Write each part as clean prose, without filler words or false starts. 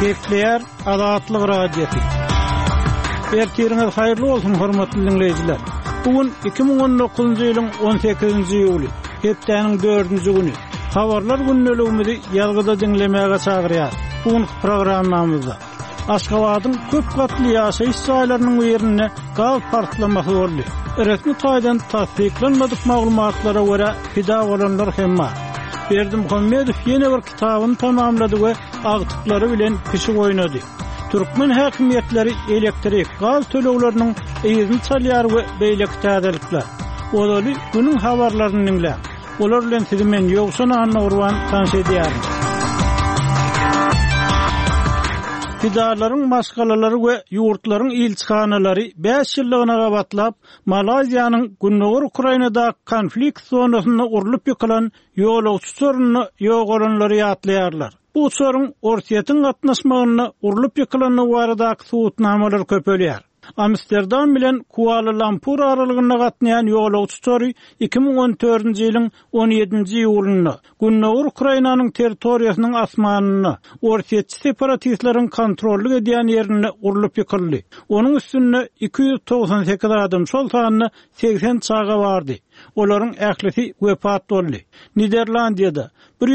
Kepler Adatlyk radiosu. Ertiriniz hayırlı olsun hormatly dinleyijiler. Bugün 2019-njy ýylyň 18-nji ýuly, hepdeniň 4-nji güni. Habarlar günnäligimizi ýalgyda dinlemäge çagyrýar. Bugün programmamyzda Aşgabatyň köp gatly ýaşaýyş saýlarynyň ýerine gaz partlamasy boldy. Resmi taýdan tasdiklanmadyk maglumatlara görä pida bolanlar hem bar. Berdimuhammedow ýene bir kitabyny tamamlady we agtyklary bilen pişik oýnady. Türkmen häkimetleri elektrik gaz tölegleriniň eýizini çalýar we beýle täzelikler. Olaly günüň habarlaryny dinlä. Olar bilen sizi men ýogşan Anna Urban tanış edýär. Fidarlaryň maşgalalary we ýurtlaryň ilçihanalary 5 ýyllygyna gabatlap Malaziýanyň Gündoğur Ukrainada konflikt zonasyna urulyp ýykylan ýolagçy sorunyny ýogalanlary ýatlaýarlar. Bu sorun ortaýatyň gatnaşmagyny urulyp ýykylanyny barada suwutnamalar köpelýär. Amsterdam bilen Kuala Lumpur aralygyna gatnaýan ýolagçy sory 2014-nji ýylyň 17-nji ýulyny Gündoğur Ukrainanyň territoriýasynyň asmanyny ortaýatçy separatistleriň kontrolly edýän ýerine urulyp ýykyldy. Onuň üstüne 298 adam şol sanyny 80 çaga bardy. Olaryň ählisi wepat boldy. Niderlandiýada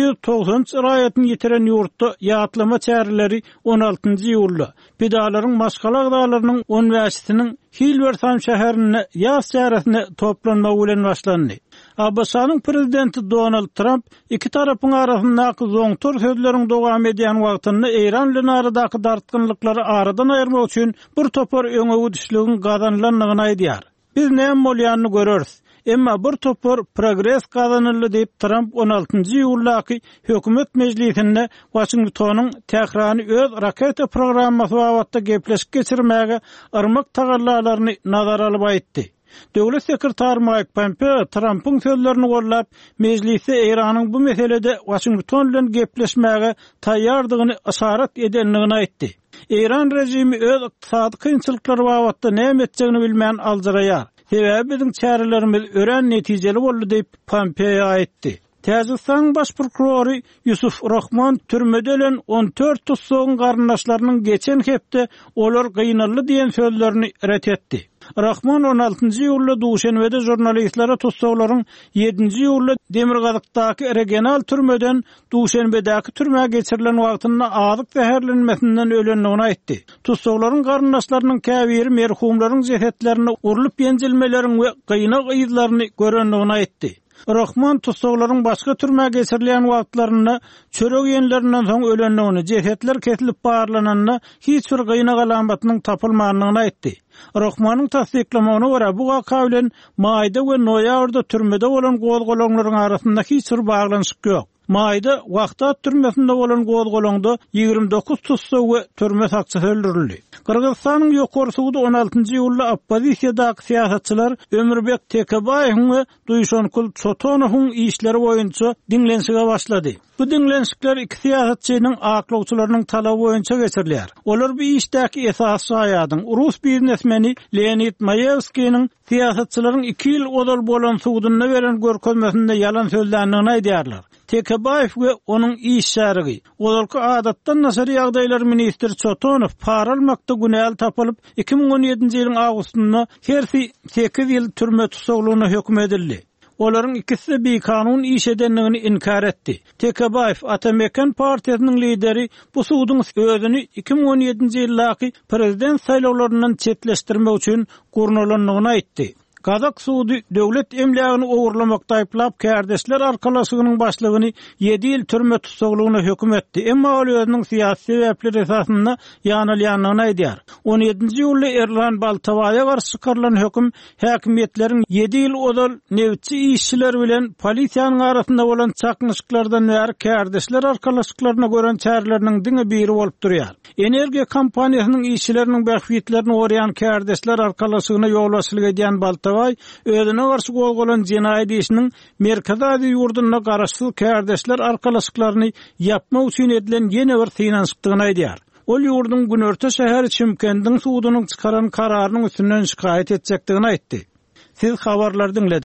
190 raýatyny ýitiren ýurtda ýatlama çäreleri 16-njy ýylda pedalaryň maşgala gydalarynyň 15-siniň Hilversum şäherine ýaz çäresine toplanma bilen başlandy. Abasanyň prezidenti Donald Trump iki tarapyň arasyndaky zoňtor sözleriň dowam edýän wagtyny Eýran bilen aradaky dartgynlyklary aradan aýyrmak üçin bir topar öňe düşlügin gazanlanlygyny aýdýar. Biz näme bolýanyny göreriz. Emma bir topar progress kazanıldy diýip Trump 16-njy ýyldaky hökümet mejlisinde Washingtonyň tährany öz raketa programmasy babatda gepleşik geçirmäge yrmak tagallalaryny nazara alyp aýtdy. Döwlet sekretary Mike Pompeo Trump'yň sözlerini gollap, mejliste Eýranyň bu meselede Washington bilen gepleşmäge taýýardygyny işaret edenligini aýtdy. Eýran rejimi öz ykdysady kynçylyklary babatda näme etjegini bilmän aldyraýar. Sebäbi biziň çärelerimiz ören netijeli boldy diýip Pompeo aýtdy. Täjikistan baş prokurory Yusuf Rahman türmede bilen 14 tutsagyň garyndaşlarynyň geçen hepde olar gynanly diýen sözlerini ret etdi. Rahman 16-njy ýylda Duşanbede jurnalistlere tutsaglaryň 7-nji ýylda Demirgazykdaky regional türmeden Duşanbedäki türmäge geçirilen wagtyny azyk zäherlenmesinden ölenligini aýtdy. Tutsaglaryň garyndaşlarynyň käbiri merhumlaryň jesetlerini urulyp ýenjilmeleriň we gynak ýyzlaryny görenligini aýtdy. Rahman tutsaglaryň başga türmäge geçirilen wagtlaryny çörek ýenlerinden soň ölenligini, jesetler kesilip barlananyny, hiç bir gynak alamatynyň tapylmagyny aýtdy. Rahmanyň tasdiklamagyna görä bu waka bilen maýda we noýabrda türmede bolan gozgolonlaryň arasynda hiç bir baglanyşyk ýok. Maýda wagtat türmesinde bolan gozgolonda 29 tutsag we türme sakçysy öldürildi. Kyrgyzstanyň ýokary suwdy 16-njy ýylda oppozisiýadaky siýasatçylar Ömürbek Tekebaýew we Duýşankul Çotonowyň işleri boýunça dinlenşige başlady. Bu dinlenşikler iki siýasatçynyň aklawçylarynyň talaby boýunça geçirilýär. Olar bu işdäki esas şaýadyň Rus biznesmeni Leonid Mayevskiň siýasatçylaryň 2 ýyl odal bolan suwdyna beren görkezmesinde ýalan sözländigini aýdýarlar. Tekebaýew we onuň iş şäherigi, olarky adatdan nasary ýagdaýlar ministri Çotonow para almakda günäl tapylyp 2017-nji ýylyň awgustynda her 8 ýyl türme tutsaglygyna hökm edildi. Olaryň ikisi de kanun iş edenligini inkar etdi. Tekebaýew Atamekan partiýasynyň lideri bu suwdyň özüni 2017-nji ýyldaky prezident saýlawlaryndan çetleşdirmek üçin gurnalanlygyny aýtdy. Kazak suwdy döwlet emlägini owurlamakda aýplap kärdeşler arkalaşygynyň başlygyny 7 ýyl türme tutsaglygyna hökm etdi. Emma ol özüniň syýasy sebäpleri esasynda ýanylýanlygyny aýdýar. 17-nji ýylda Erlan Baltawaýa garşy çykarylan hökm häkimetleriň 7 ýyl odal newçi işçiler bilen polisiýanyň arasynda bolan çaknyşyklardan bäri kärdeşler arkalaşyklaryna gören çäreleriniň diňe biri bolup durýar. Energiýa kompaniýasynyň işçileriniň bähwitlerini orýan kärdeşler arkalaşygyna ýolbaşçylyk edýän Baltawaýa özüne garşy gozgolan jenaýat işiniň merkezi ýurdunyna garaşly kärdeşler arkalaşyklaryny ýapmak üçin edilen ýene bir synançykyny aýdýar. Ol ýurdun Günörte şäheri Çimkendiň suwdynyň çykaran kararynyň üstünden şikayet etjekdigini aýtdy. Siz habarlar dinlediniz.